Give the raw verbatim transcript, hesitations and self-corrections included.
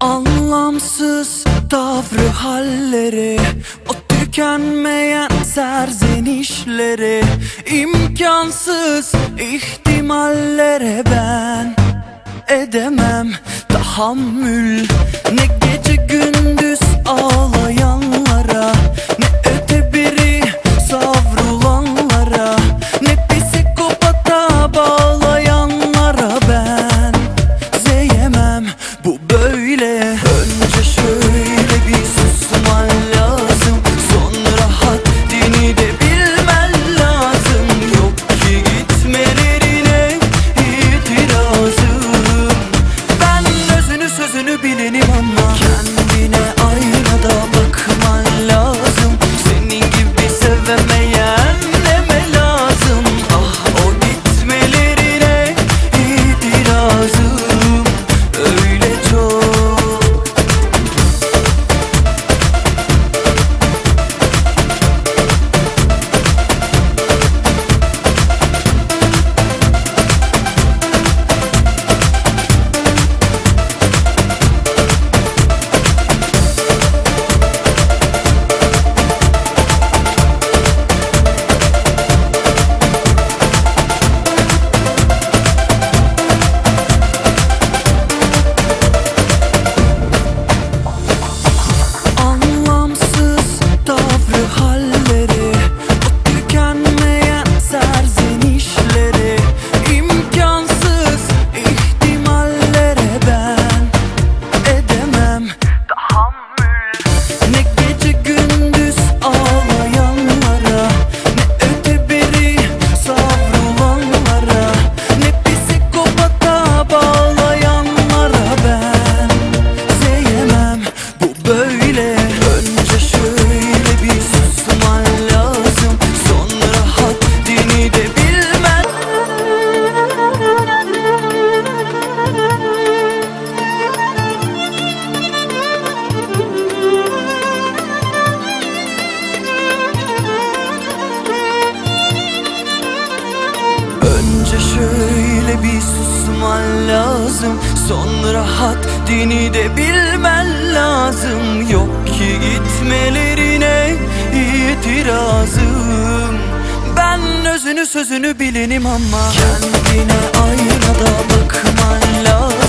Anlamsız tavrı halleri, o tükenmeyen serzenişleri, imkansız ihtimallere ben edemem tahammül. Ne gece gündüz ağlayanlara, ne öte biri savrulanlara, ne psikopata bağlayanlara ben zeyemem. Bu böyle. Önce şöyle bir susman lazım, sonra haddini de bilmen lazım. Yok ki gitmelerine itirazım. Ben özünü sözünü bilenim ama kendine aynada bakman lazım. Senin gibi sevemeyen neme lazım. Ah, o gitmelerine itirazım. Öyle çok. Önce şöyle bir susman lazım, sonra haddini de bilmen. Önce şöyle bir susman lazım, sonra haddini de bilmen lazım. Yok ki gitmelerine itirazım. Ben özünü sözünü bilenim ama kendine aynada bakman lazım.